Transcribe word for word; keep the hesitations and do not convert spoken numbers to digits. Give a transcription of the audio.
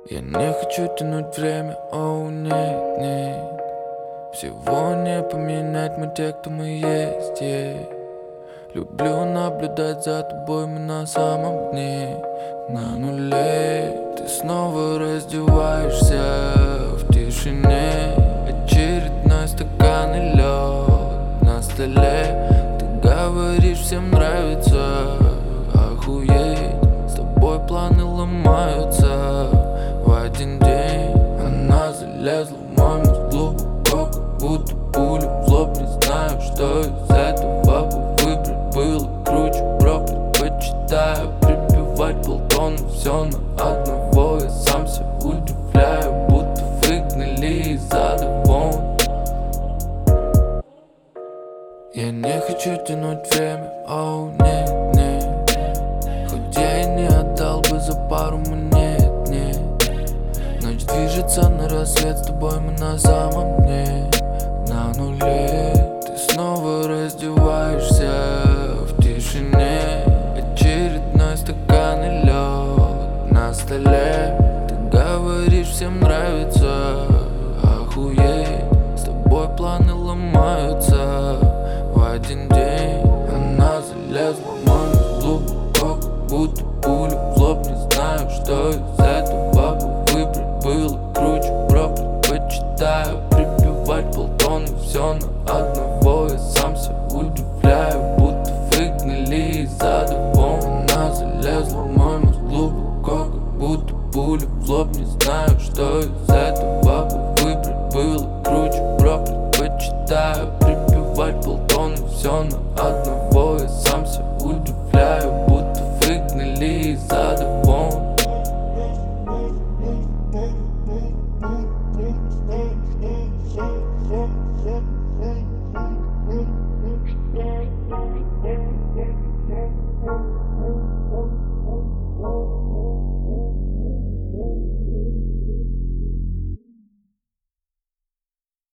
Я не хочу тянуть время, оу, нет, нет. Всего не поменять, мы те, кто мы есть, yeah. Люблю наблюдать за тобой, мы на самом дне, на нуле. Ты снова раздеваешься в тишине. Очередной стакан и лед на столе. Ты говоришь, всем нравится, охуеть. С тобой планы ломаются в один день. Она залезла в мой мозг глубоко, как будто пуля в лоб. Не знаю, что из этого бы выбрать было круче, бро. Предпочитаю прибивать полтона, все на одного. Я сам себя удивляю, будто выгнали из ада вон. Я не хочу тянуть время, оу, нет, нет. Хоть я и не отдал бы за пару монет, нет. Ночь движется на рассвет, с тобой мы на самом дне, на нуле. Ты снова раздеваешься в тишине. Очередной стакан и лед на столе. Ты говоришь, всем нравится, охуеть. С тобой планы ломаются в один день. Она залезла в мой мозг глубоко, как будто пуля в лоб. Не знаю, что из